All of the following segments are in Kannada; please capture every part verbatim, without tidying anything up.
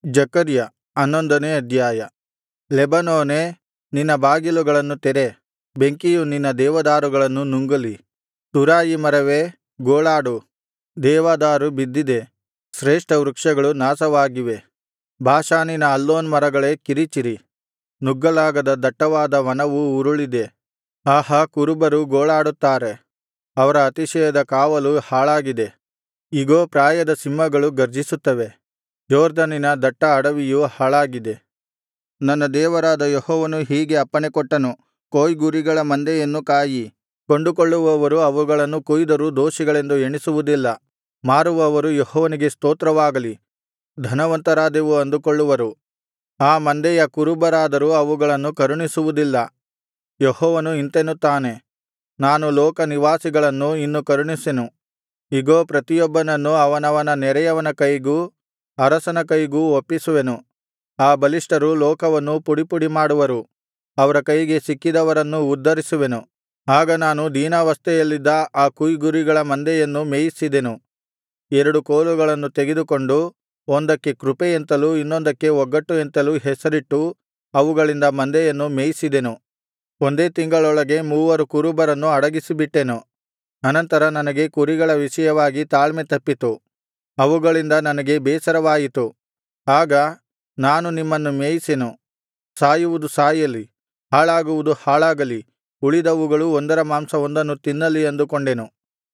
ಜಕರ್ಯ ಹನ್ನೊಂದನೇ ಅಧ್ಯಾಯ. ಲೆಬನೋನೇ, ನಿನ್ನ ಬಾಗಿಲುಗಳನ್ನು ತೆರೆ, ಬೆಂಕಿಯು ನಿನ್ನ ದೇವದಾರುಗಳನ್ನು ನುಂಗಲಿ. ತುರಾಯಿ ಮರವೇ, ಗೋಳಾಡು, ದೇವದಾರು ಬಿದ್ದಿದೆ, ಶ್ರೇಷ್ಠ ವೃಕ್ಷಗಳು ನಾಶವಾಗಿವೆ. ಬಾಷಾನಿನ ಅಲ್ಲೋನ್ ಮರಗಳೇ ಕಿರಿಚಿರಿ, ನುಗ್ಗಲಾಗದ ದಟ್ಟವಾದ ವನವು ಉರುಳಿದೆ. ಆಹಾ, ಕುರುಬರು ಗೋಳಾಡುತ್ತಾರೆ, ಅವರ ಅತಿಶಯದ ಕಾವಲು ಹಾಳಾಗಿದೆ. ಇಗೋ, ಪ್ರಾಯದ ಸಿಂಹಗಳು ಗರ್ಜಿಸುತ್ತವೆ, ಯೊರ್ದನಿನ ದಟ್ಟ ಅಡವಿಯು ಹಾಳಾಗಿದೆ. ನನ್ನ ದೇವರಾದ ಯೆಹೋವನು ಹೀಗೆ ಅಪ್ಪಣೆಕೊಟ್ಟನು, ಕೊಯ್ಗುರಿಗಳ ಮಂದೆಯನ್ನು ಕಾಯಿ. ಕೊಂಡುಕೊಳ್ಳುವವರು ಅವುಗಳನ್ನು ಕೊಯ್ದರೂ ದೋಷಿಗಳೆಂದು ಎಣಿಸುವುದಿಲ್ಲ. ಮಾರುವವರು ಯೆಹೋವನಿಗೆ ಸ್ತೋತ್ರವಾಗಲಿ, ಧನವಂತರಾದೆವು ಅಂದುಕೊಳ್ಳುವರು. ಆ ಮಂದೆಯ ಕುರುಬರಾದರೂ ಅವುಗಳನ್ನು ಕರುಣಿಸುವುದಿಲ್ಲ. ಯೆಹೋವನು ಇಂತೆನ್ನುತ್ತಾನೆ, ನಾನು ಲೋಕ ನಿವಾಸಿಗಳನ್ನು ಇನ್ನು ಕರುಣಿಸೆನು. ಇಗೋ, ಪ್ರತಿಯೊಬ್ಬನನ್ನು ಅವನವನ ನೆರೆಯವನ ಕೈಗೂ ಅರಸನ ಕೈಗೂ ಒಪ್ಪಿಸುವೆನು. ಆ ಬಲಿಷ್ಠರು ಲೋಕವನ್ನು ಪುಡಿಪುಡಿ ಮಾಡುವರು, ಅವರ ಕೈಗೆ ಸಿಕ್ಕಿದವರನ್ನು ಉದ್ಧರಿಸುವೆನು. ಆಗ ನಾನು ದೀನಾವಸ್ಥೆಯಲ್ಲಿದ್ದ ಆ ಕೊಯ್ಗುರಿಗಳ ಮಂದೆಯನ್ನು ಮೇಯಿಸಿದೆನು. ಎರಡು ಕೋಲುಗಳನ್ನು ತೆಗೆದುಕೊಂಡು, ಒಂದಕ್ಕೆ ಕೃಪೆ ಎಂತಲೂ ಇನ್ನೊಂದಕ್ಕೆ ಒಗ್ಗಟ್ಟು ಎಂತಲೂ ಹೆಸರಿಟ್ಟು ಅವುಗಳಿಂದ ಮಂದೆಯನ್ನು ಮೇಯಿಸಿದೆನು. ಒಂದೇ ತಿಂಗಳೊಳಗೆ ಮೂವರು ಕುರುಬರನ್ನು ಅಡಗಿಸಿಬಿಟ್ಟೆನು. ಅನಂತರ ನನಗೆ ಕುರಿಗಳ ವಿಷಯವಾಗಿ ತಾಳ್ಮೆ ತಪ್ಪಿತು, ಅವುಗಳಿಂದ ನನಗೆ ಬೇಸರವಾಯಿತು. ಆಗ ನಾನು ನಿಮ್ಮನ್ನು ಮೇಯಿಸೆನು. ಸಾಯುವುದು ಸಾಯಲಿ, ಹಾಳಾಗುವುದು ಹಾಳಾಗಲಿ, ಉಳಿದವುಗಳು ಒಂದರ ಮಾಂಸವೊಂದನ್ನು ತಿನ್ನಲಿ ಅಂದುಕೊಂಡೆನು.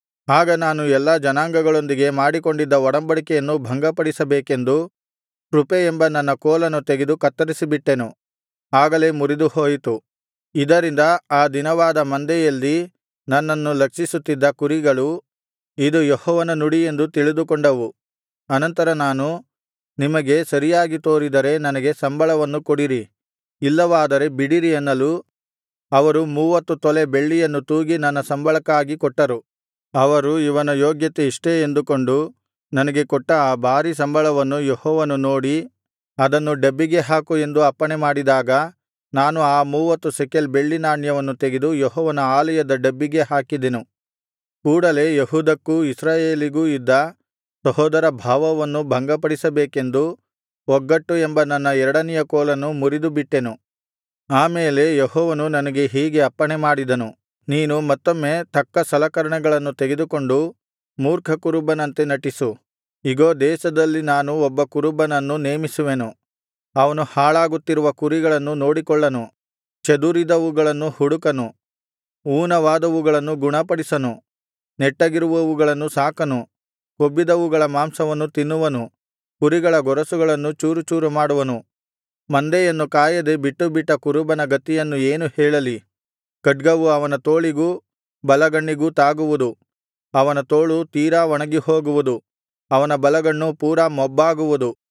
ಆಗ ನಾನು ಎಲ್ಲಾ ಜನಾಂಗಗಳೊಂದಿಗೆ ಮಾಡಿಕೊಂಡಿದ್ದ ಒಡಂಬಡಿಕೆಯನ್ನು ಭಂಗಪಡಿಸಬೇಕೆಂದು ಕೃಪೆ ಎಂಬ ನನ್ನ ಕೋಲನ್ನು ತೆಗೆದು ಕತ್ತರಿಸಿಬಿಟ್ಟೆನು, ಆಗಲೇ ಮುರಿದುಹೋಯಿತು. ಇದರಿಂದ ಆ ದೀನವಾದ ಮಂದೆಯಲ್ಲಿ ನನ್ನನ್ನು ಲಕ್ಷಿಸುತ್ತಿದ್ದ ಕುರಿಗಳು ಇದು ಯೆಹೋವನ ನುಡಿ ಎಂದು ತಿಳಿದುಕೊಂಡವು. ಅನಂತರ ನಾನು, ನಿಮಗೆ ಸರಿಯಾಗಿ ತೋರಿದರೆ ನನಗೆ ಸಂಬಳವನ್ನು ಕೊಡಿರಿ, ಇಲ್ಲವಾದರೆ ಬಿಡಿರಿ ಅನ್ನಲು ಅವರು ಮೂವತ್ತು ತೊಲೆ ಬೆಳ್ಳಿಯನ್ನು ತೂಗಿ ನನ್ನ ಸಂಬಳಕ್ಕಾಗಿ ಕೊಟ್ಟರು. ಅವರು ಇವನ ಯೋಗ್ಯತೆ ಇಷ್ಟೇ ಎಂದುಕೊಂಡು ನನಗೆ ಕೊಟ್ಟ ಆ ಭಾರೀ ಸಂಬಳವನ್ನು ಯೆಹೋವನು ನೋಡಿ, ಅದನ್ನು ಡಬ್ಬಿಗೆ ಹಾಕು ಎಂದು ಅಪ್ಪಣೆ ಮಾಡಿದಾಗ, ನಾನು ಆ ಮೂವತ್ತು ಶೆಕೆಲ್ ಬೆಳ್ಳಿ ನಾಣ್ಯವನ್ನು ತೆಗೆದು ಯೆಹೋವನ ಆಲಯದ ಡಬ್ಬಿಗೆ ಹಾಕಿದೆನು. ಕೂಡಲೆ ಯೆಹೂದಕ್ಕೂ ಇಸ್ರಾಯೇಲಿಗೂ ಇದ್ದ ಸಹೋದರ ಭಾವವನ್ನು ಭಂಗಪಡಿಸಬೇಕೆಂದು ಒಗ್ಗಟ್ಟು ಎಂಬ ನನ್ನ ಎರಡನೆಯ ಕೋಲನ್ನು ಮುರಿದುಬಿಟ್ಟೆನು. ಆಮೇಲೆ ಯೆಹೋವನು ನನಗೆ ಹೀಗೆ ಅಪ್ಪಣೆ ಮಾಡಿದನು, ನೀನು ಮತ್ತೊಮ್ಮೆ ತಕ್ಕ ಸಲಕರಣೆಗಳನ್ನು ತೆಗೆದುಕೊಂಡು ಮೂರ್ಖ ಕುರುಬನಂತೆ ನಟಿಸು. ಇಗೋ, ದೇಶದಲ್ಲಿ ನಾನು ಒಬ್ಬ ಕುರುಬನನ್ನು ನೇಮಿಸುವೆನು. ಅವನು ಹಾಳಾಗುತ್ತಿರುವ ಕುರಿಗಳನ್ನು ನೋಡಿಕೊಳ್ಳನು, ಚದುರಿದವುಗಳನ್ನು ಹುಡುಕನು, ಊನವಾದವುಗಳನ್ನು ಗುಣಪಡಿಸನು, ನೆಟ್ಟಗಿರುವವುಗಳನ್ನು ಸಾಕನು, ಕೊಬ್ಬಿದವುಗಳ ಮಾಂಸವನ್ನು ತಿನ್ನುವನು, ಕುರಿಗಳ ಗೊರಸುಗಳನ್ನು ಚೂರುಚೂರು ಮಾಡುವನು. ಮಂದೆಯನ್ನು ಕಾಯದೆ ಬಿಟ್ಟುಬಿಟ್ಟ ಕುರುಬನ ಗತಿಯನ್ನು ಏನು ಹೇಳಲಿ? ಖಡ್ಗವು ಅವನ ತೋಳಿಗೂ ಬಲಗಣ್ಣಿಗೂ ತಾಗುವುದು, ಅವನ ತೋಳು ತೀರಾ ಒಣಗಿಹೋಗುವುದು, ಅವನ ಬಲಗಣ್ಣು ಪೂರಾ ಮೊಬ್ಬಾಗುವುದು.